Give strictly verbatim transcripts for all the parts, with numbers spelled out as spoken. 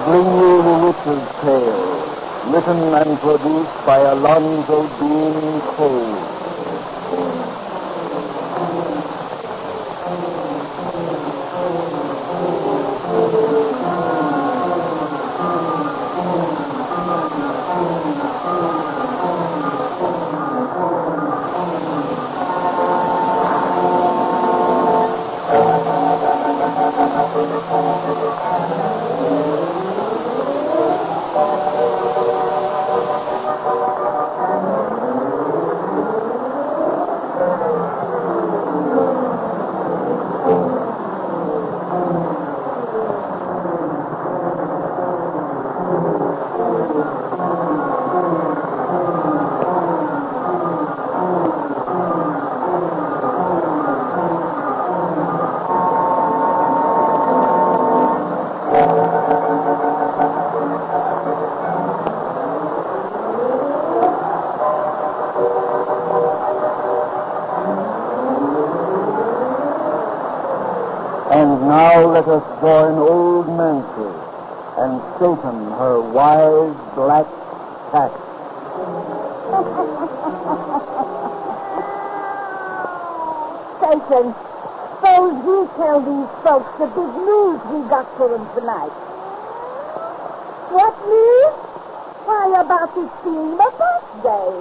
bring you the Witch's Tale, written and produced by Alonzo Dean Cole. Let us join old Nancy and Satan, her wise black cat. Satan, suppose we tell these folks the big news we got for them tonight. What news? Why, about it being my birthday.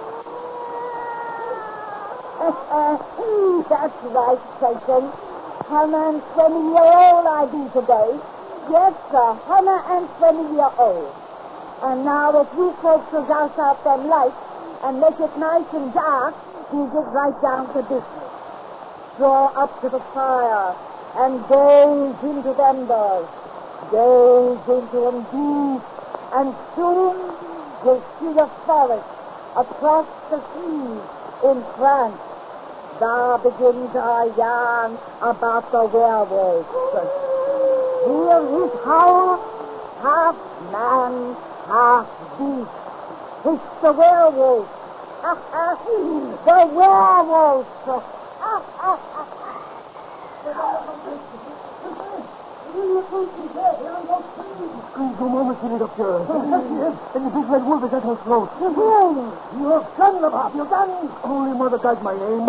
That's right, Satan. Hundred and twenty year old I be today. Yes, sir, hundred and twenty year old. And now that you folks will douse out them lights and make it nice and dark, we'll get right down to business. Draw up to the fire and gaze into the embers. Gaze into them deep, and soon you'll see the forest across the sea in France. Thou begins our yarn about the werewolf. Hear his howl, half man, half beast. It's the werewolf. The werewolf. Screams no more machine up here. And the big red wolf is at her throat. You're done, Bob. You're done. Holy Mother God, my name.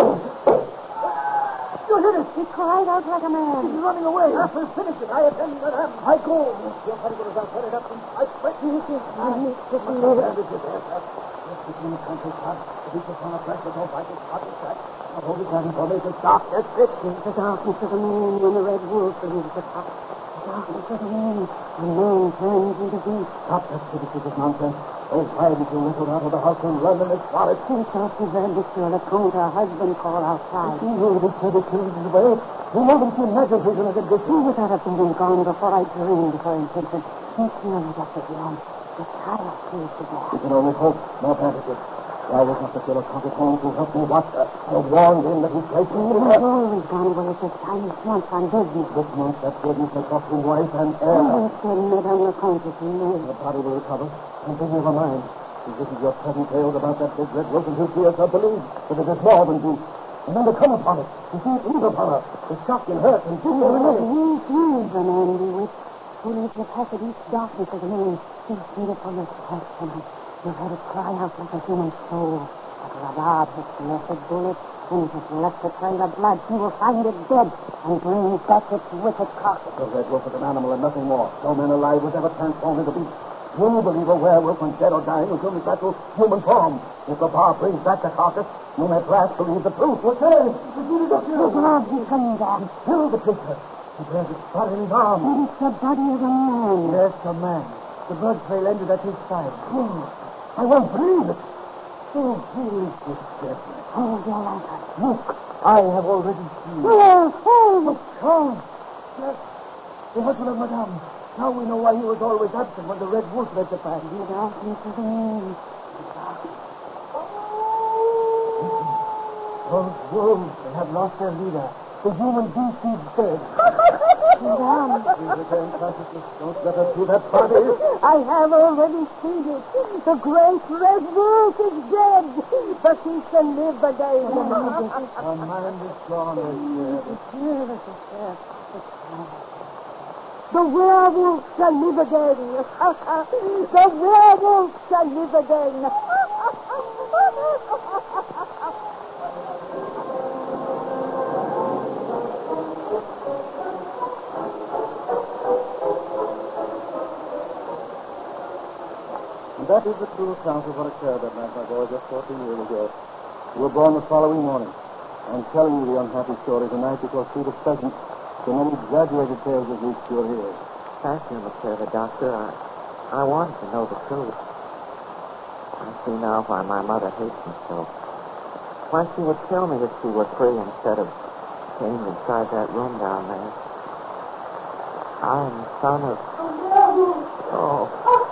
You hit it. He cried out like a man. He's running away. We'll finish it. I attend to that. I go. Your buddy would have set it up and I expect you to. I need to see it. Just between the country top, the beach upon a fresh little bite is hot as that. I'll hold it down for me. It's dark. That's it. The darkness of the moon when the red wolf leaves the top. The darkness of the moon when man turns into beast. Stop that stupid nonsense. Oh, why did you whistle out of the house and run in this forest? He thought he heard Monsieur Lecomte, her husband, call outside. He knew this terrible killed his way. He knew that she imagined he was going to get this. He would not have been gone before I dreamed her intention. He killed Doctor Beyond. The child killed the boy. We can only hope. No bandages. Why was not the Monsieur Lecomte home to help me watch her? I warned him that he's placing me in He's always gone away at this time. He's once on business. This month, that goodness has cost him wife and heir. Oh, it's still Madame Lecomte, he knows. The body will recover. And then never mind. This is your present tales about that big red wolf, and he'll see us up believe that it is more than beast. And then to come upon it, to see it leave upon her, to shock and hurt and do her away. He is the man bewitched, who lives the path of each darkness of the moon. He's beautiful as heart tonight. You heard it cry out like a human soul. But Radab has left a bullet and has left a trail of blood. He will find it dead and bring back its wicked carcass. The red wolf is an animal and nothing more. No man alive was ever transformed into beast. You believe a werewolf when dead or dying will come back to human form. If the bar brings back the carcass, you may perhaps believe the truth. What's that? The deed up here. The blood is coming down. Kill the creature. He bears his blood in his arm. It is the body of a man. Yes, a man. The blood trail ended at his side. Oh, I won't believe it. Oh, who is this dead man? Hold your lantern. Look, I have already seen. Oh, oh. Oh, yes. The husband of Madame. Now we know why he was always absent when the red wolf led the pack. The darkness of the moon. Those wolves, they have lost their leader. The human beast is dead. Madame. Please return consciousness. Don't let us see that body. I have already seen it. The great red wolf is dead, but he shall live again. Our mind is gone, monsieur. It's beautiful, sir. It's beautiful. The werewolf shall live again. The werewolf shall live again. And that is the true account of what occurred that night, my boy, just fourteen years ago. You were born the following morning. I'm telling you the unhappy story tonight because through the present, so many exaggerated tales have reached your ears. Thank you, Monsieur the Doctor. I, I wanted to know the truth. I see now why my mother hates me so. Why she would kill me if she were free instead of chained inside that room down there. I am the son of... Oh.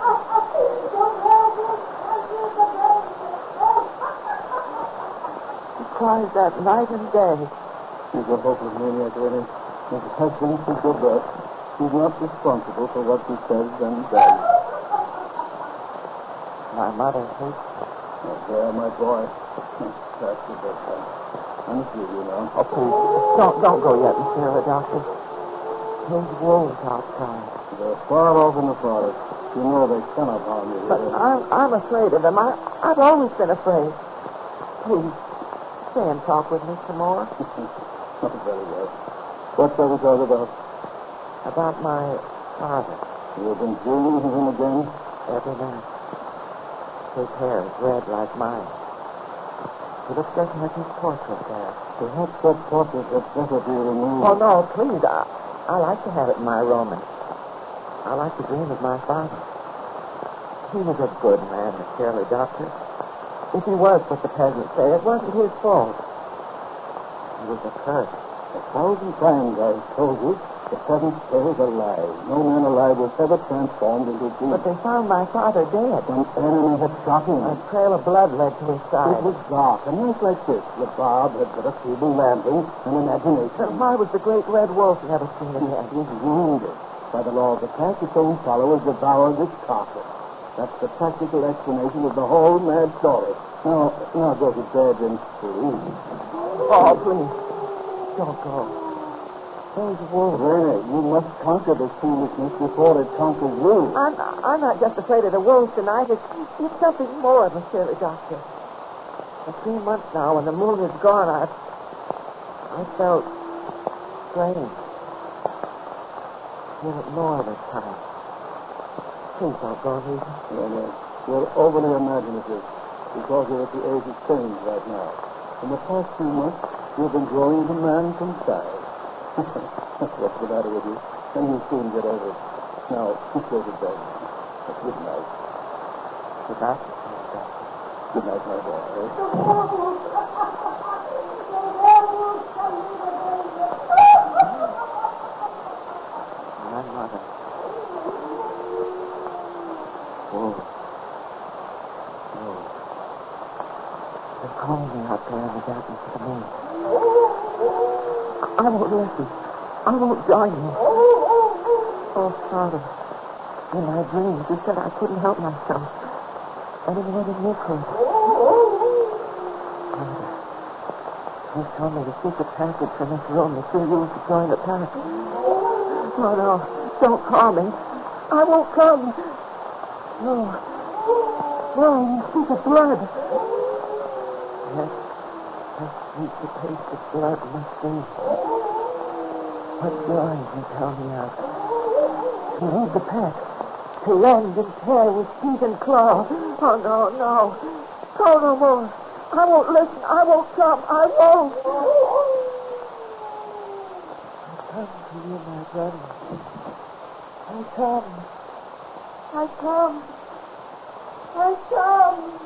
She cries that night and day. She's a hopeless maniac, Lenny. If it has been since her birth, she's not responsible for what she says and does. My mother hates me. Oh, there, my boy. That's the best time. I'm with you now. Oh, please, don't, don't go yet, Monsieur the Doctor. Those wolves outside. They're far off in the forest. You know they cannot harm you But here. I'm, I'm afraid of them. I, I've always been afraid. Please, stay and talk with me some more. Very well. What shall we talk about? About my father. You've been dreaming of him again? Every night. His hair is red like mine. He looks just like his portrait there. Perhaps that portrait had better be removed. Oh, no, please. I, I like to have it in my room, and I like to dream of my father. He was a good man, the Shirley Doctor. If he was what the peasants say, it wasn't his fault. He was a curse. A thousand times I've told you, the peasant's tale is a lie. No man alive was ever transformed into a thief. But they found my father dead. An enemy had shot him. A trail of blood led to his side. It was dark, and nights like this, the barb had but a feeble lantern and imagination. Then why was the great red wolf never seen again? It was wounded. By the law of the pack, its own followers devoured its carcass. That's the practical explanation of the whole mad story. Now, now go to bed and sleep. Oh, please. Don't go. Those wolves. Rene, you must conquer this foolishness before it conquers you. I'm, I'm not just afraid of the wolves tonight. It's, it's something more, Monsieur the Doctor. For three months now, when the moon is gone, I've... I felt strange. Feel it more this time. Please don't go, Regan. Rene, you're overly imaginative because you're at the age of change right now. In the past few months, you've been growing as a man from size. What's the matter with you? And you'll soon get over it. Now, just go to bed. Good night. Good night. Good night, my boy. My mother. Whoa. Whoa. They're calling me out there in the darkness of the moon. I won't listen. I won't join you. Oh, Father, in my dreams, you said I couldn't help myself any more than you could. Father, you told me the secret passage from this room that you used to join the pack. No, no, don't call me. I won't come. No. No, you speak of blood. Yes, I speak the taste of blood must be. What joy you tell me of. To lead the pack. To rend and tear with teeth and claw. Oh, no, no. Call no more. I won't listen. I won't come. I won't. I come to you, my brother. I come. I come. I come.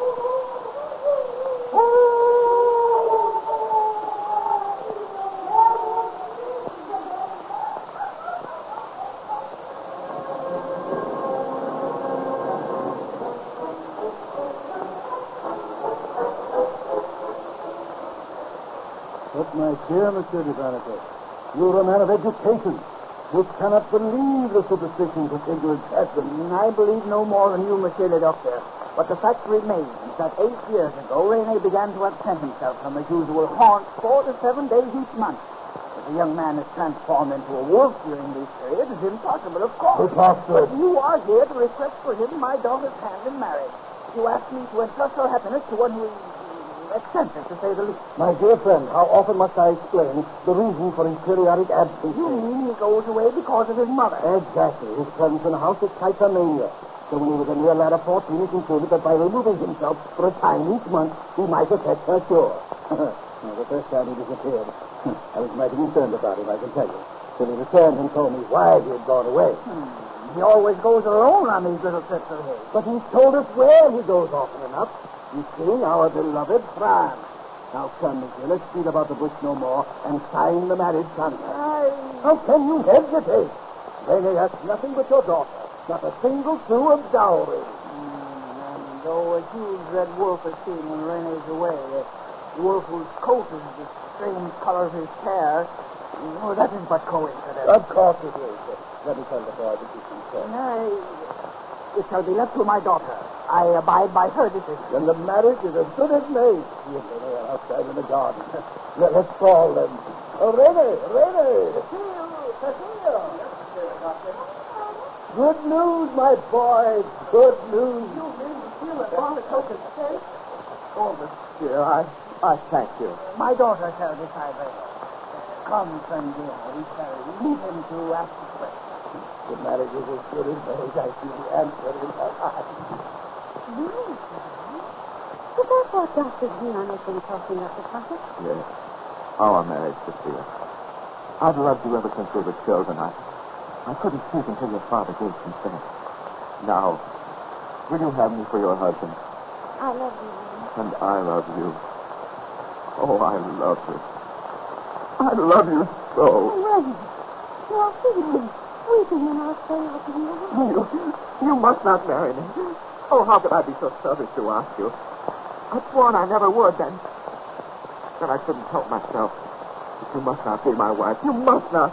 But, my dear Monsieur de Barnacle, you're a man of education. You cannot believe the superstitions of ignorant peasants. I believe no more than you, Monsieur le Docteur. But the fact remains that eight years ago, Rene began to absent himself from his usual haunts four to seven days each month. The A young man is transformed into a wolf during these periods is impossible, of course. Preposterous. But you are here to request for him my daughter's hand in marriage. You ask me to entrust her happiness to one who is eccentric, to say the least. My dear friend, how often must I explain the reason for his periodic absence? You mean he goes away because of his mother? Exactly. His presence in the house is hypermania. So when he was a near lad of fourteen, he concluded that by removing himself for a time each month, he might affect her cure. Now, the first time he disappeared, I was mighty concerned about him, I can tell you. Till he returned and told me why he had gone away. Hmm. He always goes alone on these little trips of his. But he's told us where he goes often enough. You see, our beloved France. Now, come, monsieur, let's beat about the bush no more and sign the marriage contract. I... How can you hesitate? Rene has nothing but your daughter. Not a single sou of dowry. Mm, and though a huge red wolf is seen when Rene's away, a wolf whose coat is the same color as his hair, oh, that is but coincidence. Of course it is. Let me tell the boy that you can say. I... It shall be left to my daughter. I abide by her decision. Then the marriage is as good as made. You and Rene are outside in the garden. Let, let's call them. Oh, Rene, Rene. Cecile, Cecile. Good news, my boy. Good news. You mean to feel that all the coat is safe? Oh, monsieur, I, I thank you. My daughter shall decide later. Come, friend dear, we shall leave him to ask the question. The marriage is as good as made. I see the answer in her eyes. Really, is that what Doctor Dion has been talking of, the prophet? Yes. Our marriage, Sophia. I've loved you ever since we were children. I, I couldn't speak until your father gave consent. Now, will you have me for your husband? I love you, Rene. And I love you. Oh, I love you. I love you so. Oh, Rene, you are weeping, weeping in our fail to you. You, you must not marry me. Oh, how could I be so selfish to ask you? I'd sworn I never would, then. Then I couldn't help myself. But you must not be my wife. You must not.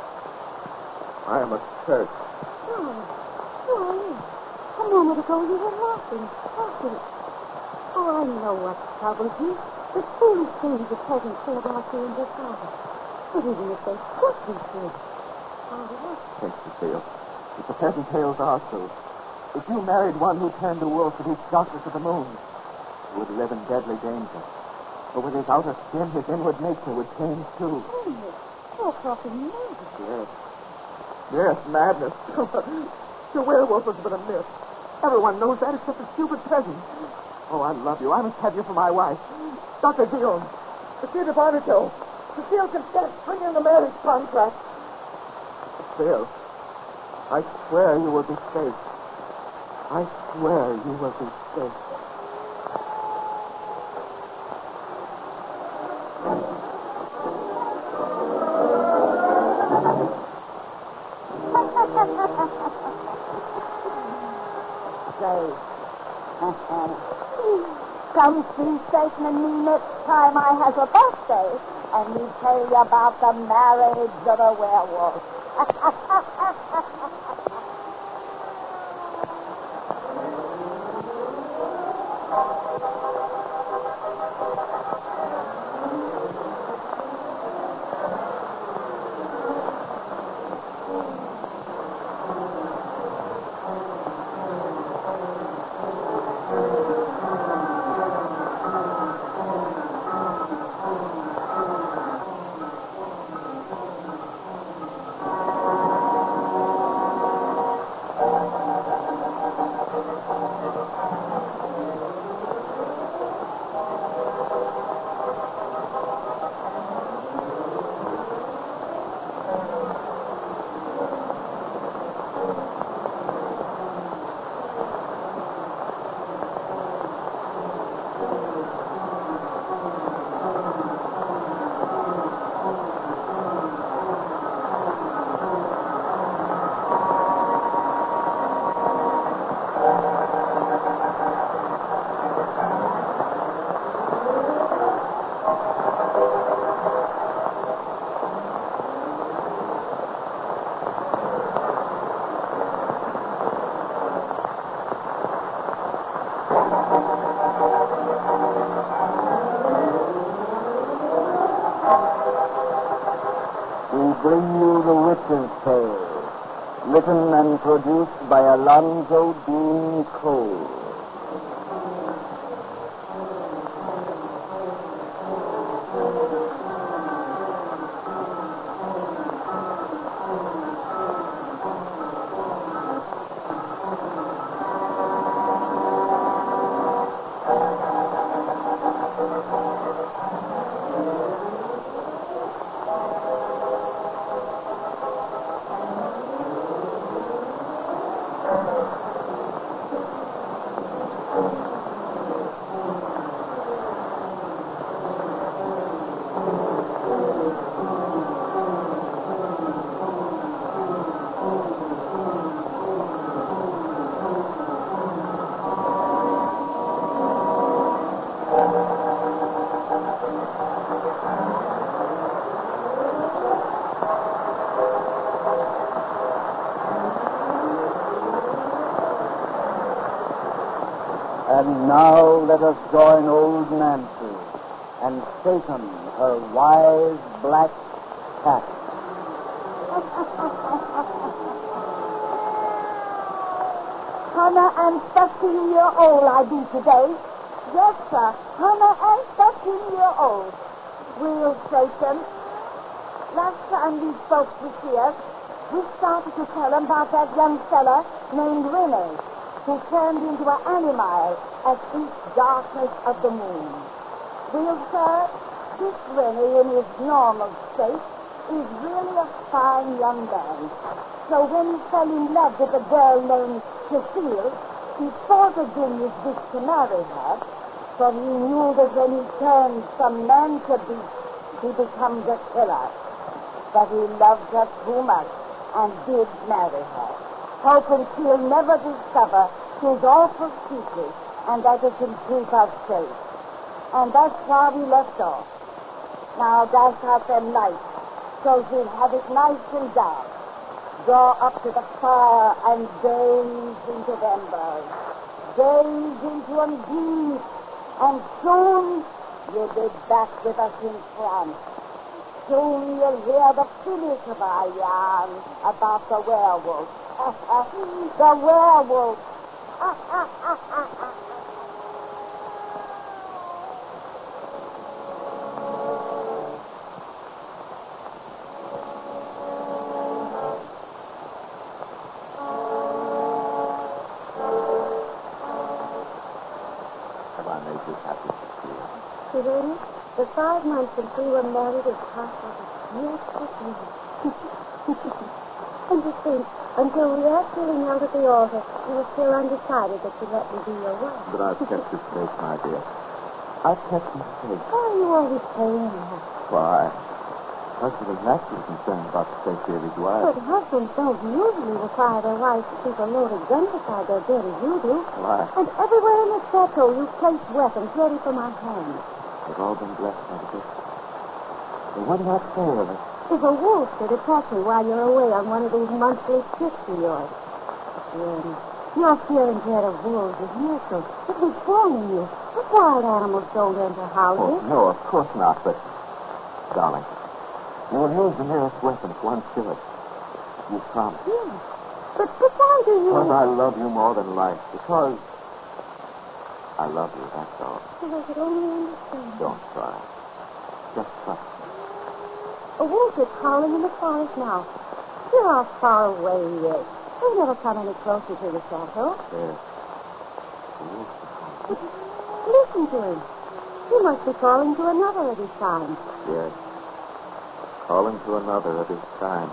I am a curse. Darling, darling, a moment ago you were laughing, laughing. Oh, I know what troubles you. The foolish things the peasants say about you and your father. But even if they could be true, oh, what? Think, Cecile. If the peasant tales are true, if you married one who turned a wolf and he shot us to the moon, he would live in deadly danger. But with his outer skin, his inward nature would change too. Oh, you're talking madness. Yes. Yes, madness. The werewolf has been a myth. Everyone knows that except the stupid peasant. Oh, I love you. I must have you for my wife. Doctor Dion. Monsieur de Barnato. Cecile consents. Bring in the marriage contract. Cecile, I swear you will be safe. I swear you will be safe. Say, come see Satan and me next time I has a birthday, and me tell you about the marriage of a werewolf. bring you The Witch's Tale, written and produced by Alonzo Dean Cole. And now let us join old Nancy and Satan, her wise black cat. Hannah and thirteen year old I be today. Yes, sir. Hannah and thirteen year old. Real Satan. Last time these folks was here, we started to tell them about that young fella named Rene, who turned into an animal at each darkness of the moon. Well, sir, this Rene in his normal state is really a fine young man. So when he fell in love with a girl named Cecile, he thought of doing his best to marry her, but he knew that when he turned from man to beast, he becomes a killer. But he loved her too much and did marry her, hoping she'll never discover his awful secret, and that it can keep us safe. And that's why we left off. Now dash out them lights, so we'll have it nice and dark. Draw up to the fire and gaze into the embers. Gaze into them deep, and soon you'll be back with us in France. Soon you'll hear the finish of our yarn about the werewolf. The werewolf. Have I made you happy? Serena, the five months since we were married is half of a yesterday. And you think, until we are feeling out at the altar, you were still undecided that you let me be your wife. But I've kept you safe, my dear. I've kept you safe. Why are you always saying that? Why? Husband is naturally concerned about the safety of his wife. But husbands don't usually require their wives to keep a loaded gun beside their bed as you do. Why? And everywhere in the chateau you've placed weapons ready for my hand. They've all been blessed by the good. But what did I say of it? If a wolf should attack me while you're away on one of these monthly trips of yours, then you're feeling dread of wolves as usual. It was born in you. The wild animals don't enter houses. Oh, no, of course not, but... Darling, you will use the nearest weapon if one should. You promise. Yes. But, but why do you... Because I love you more than life. Because I love you, that's all. If I could only understand. Don't try. Just trust me. A wolf is howling in the forest now. You're how far away he is. He'll never come any closer to the chateau. Yes. The wolf is calling. But listen to him. He must be calling to another of his kind. Yes. Calling to another at his time.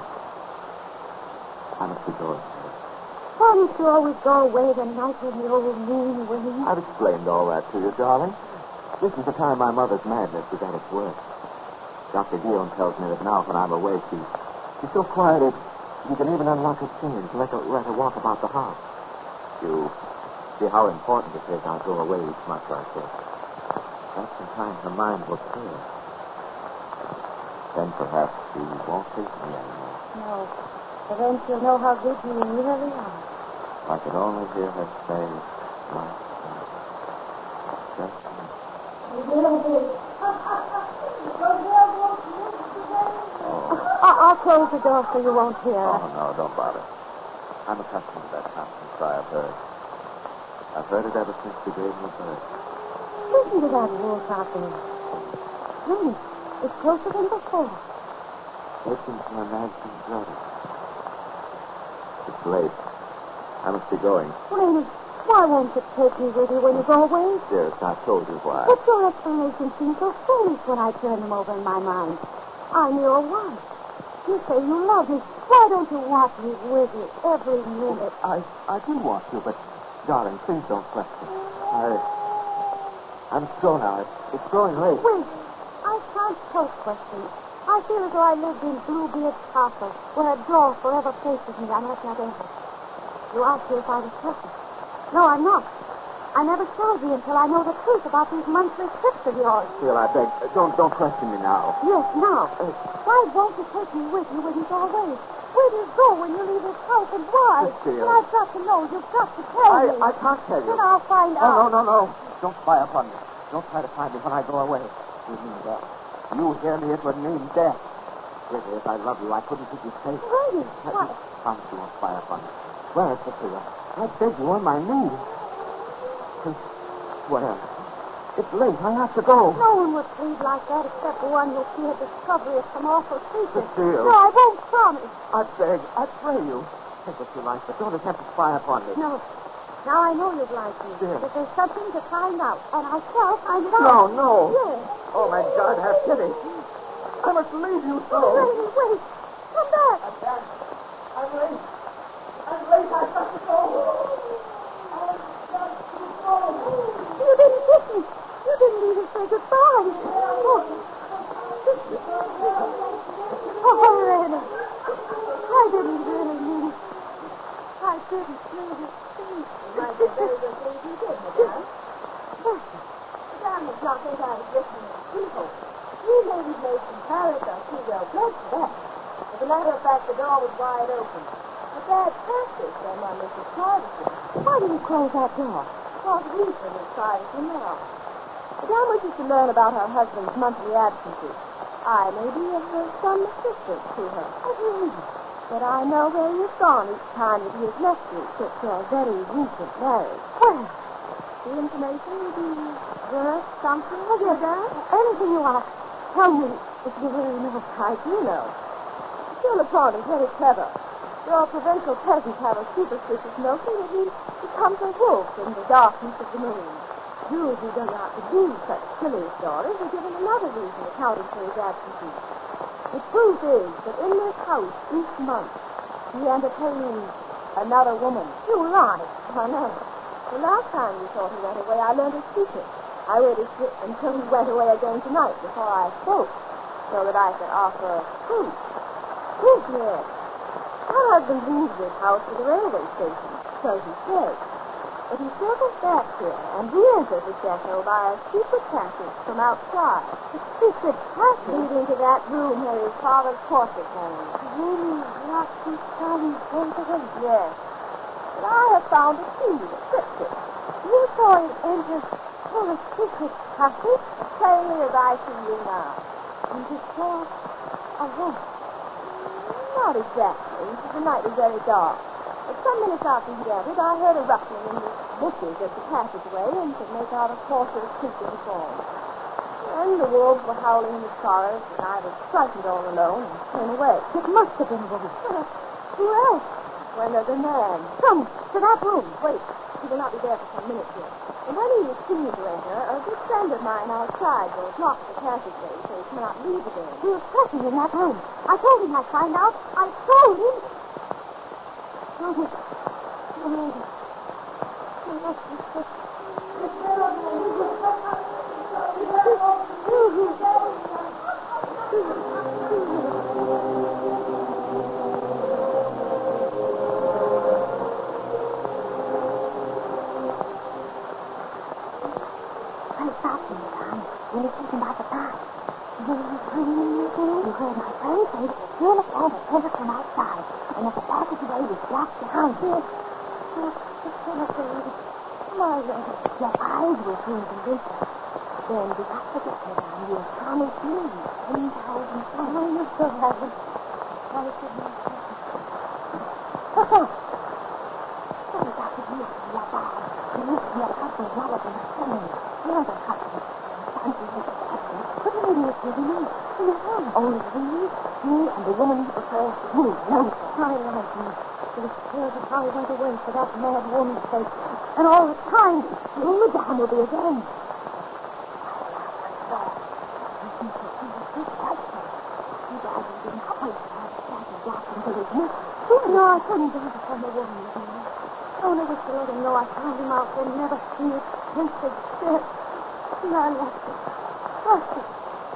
I must be going. Why don't you always go away the night when the old moon wanes? I've explained all that to you, darling. This is the time my mother's madness is at its worst. Doctor Guillaume tells me that now when I'm away, she's, she's so quiet that you can even unlock her chain and let her, let her walk about the house. You see how important it is I go away each month like this. That's the time her mind will clear. Then perhaps she won't hate me anymore. No. But then she'll know how good you really are. If I could only hear her say, my son, just me. Oh, I'll close the door so you won't hear. Oh, no, don't bother. I'm accustomed to that constant cry of hers. I've heard it ever since the gave me birth. Listen to that wolf out there. Honey, it's closer than before. Listen to my man's brother. It's late. I must be going. Raymond, why won't you take me with you when you go away? Dearest, I've told you why. But your explanations seem so foolish when I turn them over in my mind. I'm your wife. You say you love me. Why don't you want me with you every minute? I, I do want you, but, darling, please don't question. I... I must go now. It's, it's growing late. Wait. I can't help questions. I feel as though I lived in Bluebeard Castle, where a door forever faces me unless I enter. You asked me if I was perfect. No, I'm not. I never shall be until I know the truth about these monthly trips of yours. Phil, I beg, uh, don't don't question me now. Yes, now. Uh, why won't you take me with you when you go away? Where do you go when you leave this house, and why? Cecile. And I've got to know. You've got to tell I, me. I can't tell you. Then I'll find no, out. No, no, no, no. Don't spy upon me. Don't try to find me when I go away. You mean death. You hear me, it would mean death. Really, if I love you, I couldn't keep you safe. Really? What? Promise you won't spy upon me. Swear it, Cecilia. I beg you on my knees. Well, it's late. I have to go. No one would plead like that except the one who feared discovery of some awful secret. Cecile. No, I won't promise. I beg, I pray you. Take what you like, but don't attempt to spy upon me. No. Now I know you'd like me. Yes. But there's something to find out, and I shall find it out. No, no. Yes. Oh, my God, have pity. I must leave you so. Oh, wait, wait. Come back. I can't. I'm late. I'm late. I've got to go. I've got to go. You didn't kiss me. You didn't even say goodbye. Oh, oh Lorena. I didn't really mean it. I didn't mean it. Might be very good things you did, madame. Madame is not think I was listening to people. You ladies made some Paris are too well dressed for that. As a matter of fact, the door was wide open. But bad practice on my Missus Carterson. Why did you close that door? Because Lisa was trying to know. Madame wishes to learn about her husband's monthly absences. I may be of some assistance to her. I believe it. But I know where you've gone each time that he has left you since your very recent marriage. Well, The information will be worth something, madame? anything you want. Tell me if you really know. I do know. Monsieur Lepont is very clever. Your provincial peasants have a superstitious notion that he becomes a wolf in the darkness of the moon. You who do not believe such silly stories are given another reason accounting for his absences. The truth is that in this house each month he entertains another woman. You lie. I know. The last time we thought he went away, I learned his secret. I waited until he went away again tonight before I spoke, so that I could offer proof. Proof, yes. My husband leaves this house for the railway station, so he says. But he circles back here and re-enters the chateau by a secret passage from outside. A secret passage? Leading to that room where his father's portrait hangs. Really? Not this time going away? Yes. But I have found a key that fits it. You saw him enter through a secret passage? As plainly as I see you now. And you saw a wolf? Not exactly. The night was very dark. But some minutes after he entered, I heard a rustling in the bushes at the passageway and could make out a horse's creaking form. And the wolves were howling in the forest, and I was frightened all alone and came away. It must have been a wolf. Who else? When there's a man. Come to that room. Wait. He will not be there for some minutes yet. And when he is seen to enter, a good friend of mine outside will block the passageway so he cannot leave again. He was talking in that room. I told him I'd find out. I told him. Oh, yes. Oh, yes. I stopped him, Tom, when he told him about the past. When he was turning in the room, you heard my friend say that the Monsieur Lepont had entered from outside, and that the passageway was blocked behind him. Oh, Monsieur Lepont, my lady, your eyes will soon convince us. Then do not forget, madame, you have promised me ten thousand francs. Oh, you still haven't. Why should you? What's that? What is that with you? You're bad. You used to be a couple of dollars in the summer. You're the couple. Fancy you the couple. What an idiot you be. In the home. Only we, me, and the woman you prefer. You, no, sorry like me. It was terrible how he went away for that mad woman's sake. And all the time, soon the dam will be again. No, I couldn't do it from the woman again. Only just to let him know I found him out there, never seen it, tasted shit. And I left it. Left it.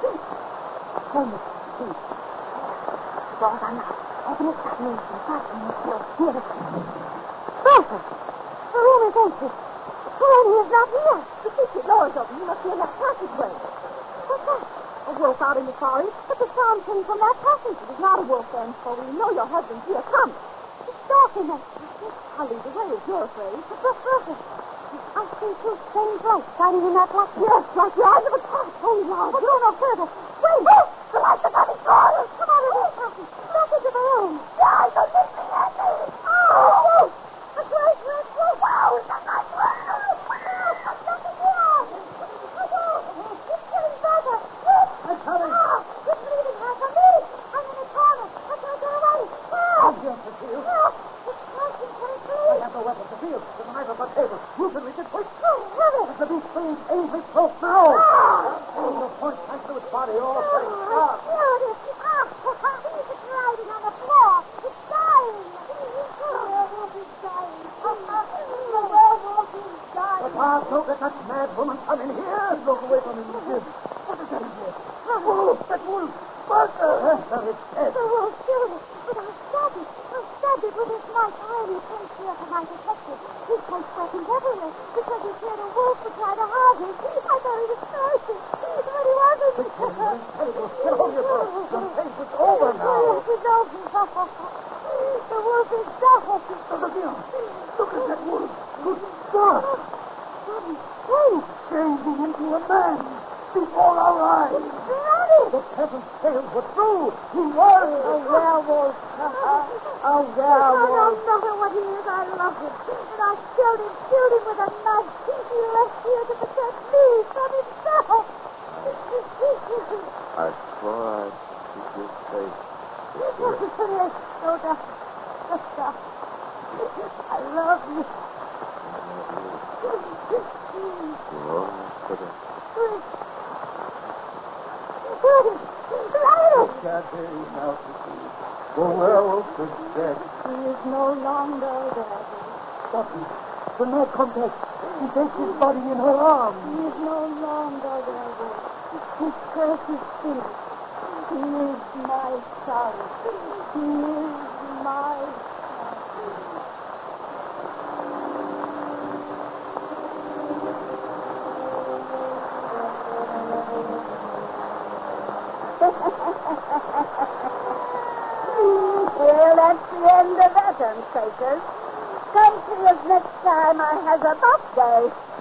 Tell me, please. The doors are locked. Open it that means and fasten the door. Here it is. Bertha! The room is empty. Granny is not here. The kitchen door is open. You must be in that passageway. What's that? A wolf out in the forest, but the sound came from that passage. It is not a wolf, then, for we know your husband's here. Come. It's dark in that passage. I'll lead the way if you're afraid. But look, Bertha. I see two strange lights shining in that black. Yes, like the eyes of a cat. Oh, Lord. But go no further. Wait. Oh, the lights are coming forward. Come out of this passage. Back into the room. The eyes are lifting at me. Oh, a great red wolf. Wow, it's a nice one. There's nothing here. It's getting better. I'm coming. Ah, it's leaving her for me. I'm in the corner. I can't get away. Ah. I'll get the field. No, it's closing quickly. I have no weapon to field. There's a knife on the table. You can reach it quick. Oh, heavy. It's a beast fleeing angry throat now. Ah. Oh, the point back to its body all Oh, straight. Ah. it's beautiful. Ah, it's riding on the floor. It's dying. The werewolf is dying. The werewolf is dying. Papa, don't let that mad woman come in here. Look away from him, Jim. What is that in here? Wolf, that wolf. Bertha. Bertha is dead. The wolf killed it, but I stabbed it. I stabbed it with his knife. I only placed here for my protection. He placed weapons everywhere because he feared a wolf would try to harm him. I thought he was crazy, but he wasn't. Quick, Jim. Terrible. Get hold of your throat. Your face is over now. Yes, it's over. The wolf is dead. Look at him. Look at that wolf. Good God. Hey, Changing into a man before our eyes. Granny! The peasant's tales were true. He was A werewolf. A werewolf. No matter what he is, I love him. And I killed him, killed him with a knife. He left here to protect me from himself. I swore I'd keep you safe. Yes, no doubt. No doubt. I love you. You almost could have. can't hear you now, Cecile. The werewolf is dead. He is no longer there. Stop him. The night contact. He takes his body in her arms. He is no longer there. His curse is finished. He is my son. He is my Well, that's the end of that, Unsakers. Come see us next time I has a birthday.